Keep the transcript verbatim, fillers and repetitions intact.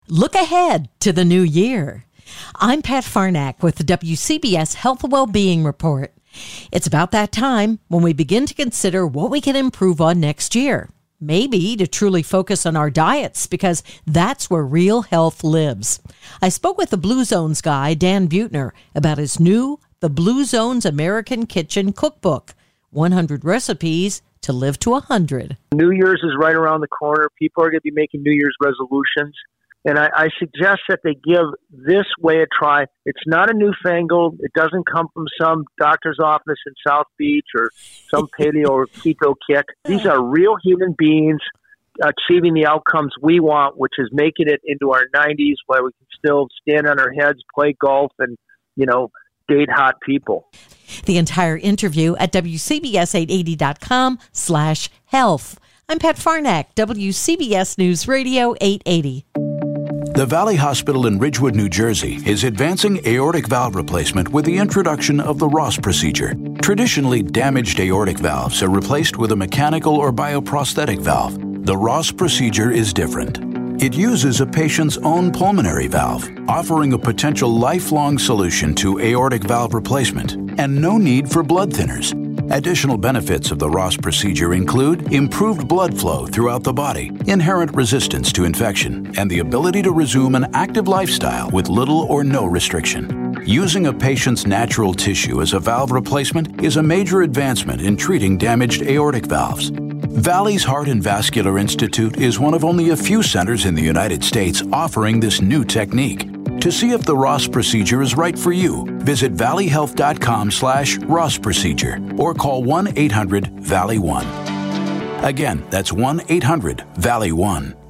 Look ahead to the new year. I'm Pat Farnack with the W C B S Health and Wellbeing Report. It's about that time when we begin to consider what we can improve on next year. Maybe to truly focus on our diets, because that's where real health lives. I spoke with the Blue Zones guy, Dan Buettner, about his new The Blue Zones American Kitchen Cookbook, one hundred recipes to live to one hundred. New Year's is right around the corner. People are going to be making New Year's resolutions. And I, I suggest that they give this way a try. It's not a newfangled. It doesn't come from some doctor's office in South Beach or some paleo or keto kick. These are real human beings achieving the outcomes we want, which is making it into our nineties where we can still stand on our heads, play golf, and, you know, date hot people. The entire interview at W C B S eight eighty dot com slash health. I'm Pat Farnack, W C B S News Radio eight eighty. The Valley Hospital in Ridgewood, New Jersey is advancing aortic valve replacement with the introduction of the Ross procedure. Traditionally, damaged aortic valves are replaced with a mechanical or bioprosthetic valve. The Ross procedure is different. It uses a patient's own pulmonary valve, offering a potential lifelong solution to aortic valve replacement and no need for blood thinners. Additional benefits of the Ross procedure include improved blood flow throughout the body, inherent resistance to infection, and the ability to resume an active lifestyle with little or no restriction. Using a patient's natural tissue as a valve replacement is a major advancement in treating damaged aortic valves. Valley's Heart and Vascular Institute is one of only a few centers in the United States offering this new technique. To see if the Ross procedure is right for you, visit valley health dot com slash Ross procedure or call one eight hundred Valley one. Again, that's one eight hundred Valley one.